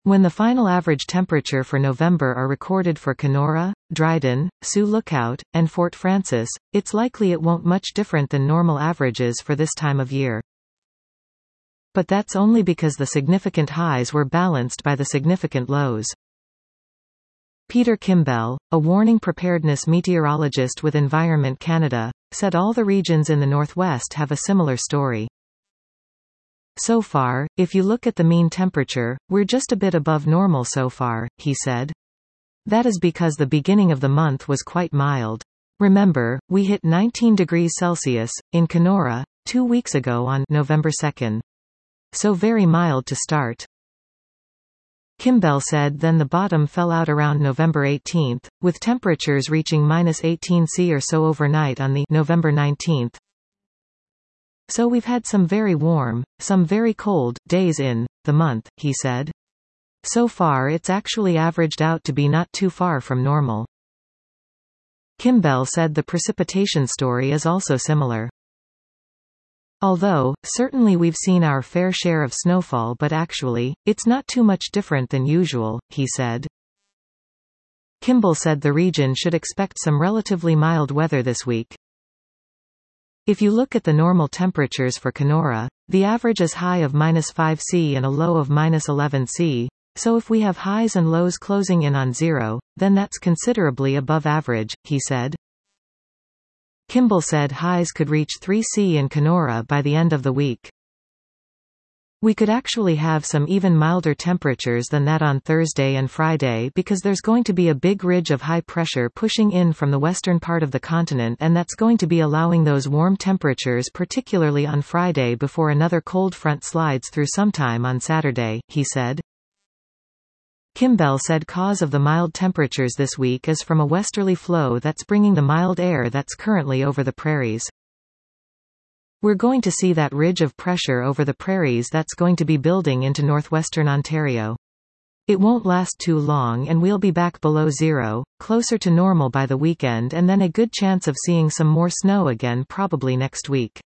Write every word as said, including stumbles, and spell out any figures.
When the final average temperature for November are recorded for Kenora, Dryden, Sioux Lookout, and Fort Frances, it's likely it won't much different than normal averages for this time of year. But that's only because the significant highs were balanced by the significant lows. Peter Kimbell, a warning preparedness meteorologist with Environment Canada, said all the regions in the Northwest have a similar story. So far, if you look at the mean temperature, we're just a bit above normal so far, he said. That is because the beginning of the month was quite mild. Remember, we hit nineteen degrees Celsius, in Kenora, two weeks ago on November second. So very mild to start. Kimbell said then the bottom fell out around November eighteenth, with temperatures reaching minus eighteen degrees or so overnight on the November nineteenth. So we've had some very warm, some very cold, days in the month, he said. So far it's actually averaged out to be not too far from normal. Kimbell said the precipitation story is also similar. Although, certainly we've seen our fair share of snowfall, but actually, it's not too much different than usual, he said. Kimbell said the region should expect some relatively mild weather this week. If you look at the normal temperatures for Kenora, the average is high of minus five Celsius and a low of minus eleven Celsius, so if we have highs and lows closing in on zero, then that's considerably above average, he said. Kimbell said highs could reach three Celsius in Kenora by the end of the week. We could actually have some even milder temperatures than that on Thursday and Friday because there's going to be a big ridge of high pressure pushing in from the western part of the continent, and that's going to be allowing those warm temperatures particularly on Friday before another cold front slides through sometime on Saturday, he said. Kimbell said cause of the mild temperatures this week is from a westerly flow that's bringing the mild air that's currently over the prairies. We're going to see that ridge of pressure over the prairies that's going to be building into northwestern Ontario. It won't last too long and we'll be back below zero, closer to normal by the weekend, and then a good chance of seeing some more snow again probably next week.